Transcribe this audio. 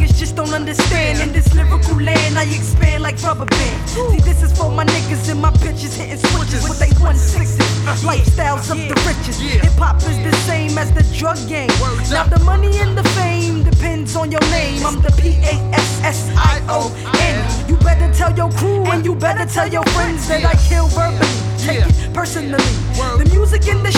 niggas just don't understand. In this lyrical land, I expand like rubber band. See, this is for my niggas and my bitches hitting switches with they 160s. Lifestyles of the richest. Hip-hop is the same as the drug game. Now the money and the fame depends on your name. I'm the PASSION. You better tell your crew and you better tell your friends that I kill verbally. Take it personally. The music in the